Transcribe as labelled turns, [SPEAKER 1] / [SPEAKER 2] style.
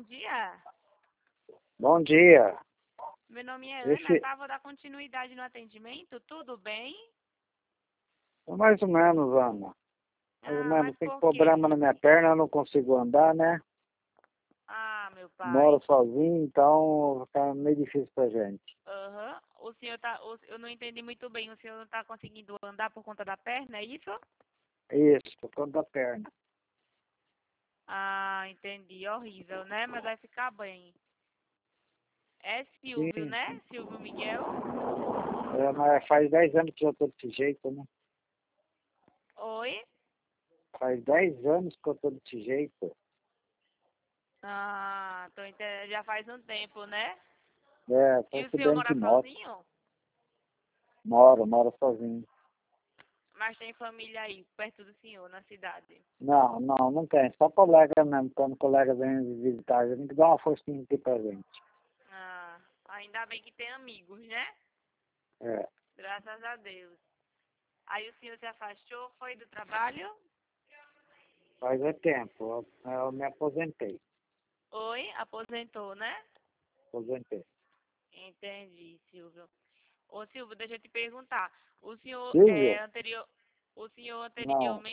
[SPEAKER 1] dia.
[SPEAKER 2] Bom dia.
[SPEAKER 1] Meu nome é Ana,
[SPEAKER 2] Esse,
[SPEAKER 1] tá? Vou dar continuidade no atendimento, tudo bem?
[SPEAKER 2] mais ou menos, Ana. Mais ou
[SPEAKER 1] Mas
[SPEAKER 2] menos. Tem
[SPEAKER 1] por quê?
[SPEAKER 2] problema na minha perna, eu não consigo andar, né?
[SPEAKER 1] Meu pai.
[SPEAKER 2] Moro sozinho, então tá meio difícil pra gente.
[SPEAKER 1] Aham. O senhor tá... eu não entendi muito bem. O senhor não tá conseguindo andar por conta da perna, é isso?
[SPEAKER 2] Isso, por conta da perna.
[SPEAKER 1] Entendi. Horrível, né? Mas vai ficar bem. É Silvio,
[SPEAKER 2] Sim,
[SPEAKER 1] né? Silvio Miguel?
[SPEAKER 2] mas faz 10 anos que eu tô desse jeito, né?
[SPEAKER 1] Oi?
[SPEAKER 2] Faz 10 anos que eu tô desse jeito.
[SPEAKER 1] Já faz um tempo, né?
[SPEAKER 2] Tô
[SPEAKER 1] E o senhor
[SPEAKER 2] estudando de
[SPEAKER 1] mora
[SPEAKER 2] moto.
[SPEAKER 1] sozinho?
[SPEAKER 2] Moro sozinho.
[SPEAKER 1] Mas tem família aí, perto do senhor, na cidade.
[SPEAKER 2] Não tem. Só colega mesmo. Quando o colega vem visitar, a gente dá uma forcinha aqui pra gente.
[SPEAKER 1] Ainda bem que tem amigos, né?
[SPEAKER 2] É,
[SPEAKER 1] Graças a Deus. Aí o senhor se afastou, foi do trabalho?
[SPEAKER 2] faz tempo. Eu me aposentei.
[SPEAKER 1] Oi, aposentou, né?
[SPEAKER 2] Aposentei.
[SPEAKER 1] Entendi, Silvio. Ô, Silvio, deixa eu te perguntar. O senhor
[SPEAKER 2] Silvio?
[SPEAKER 1] o senhor
[SPEAKER 2] Não.
[SPEAKER 1] anteriormente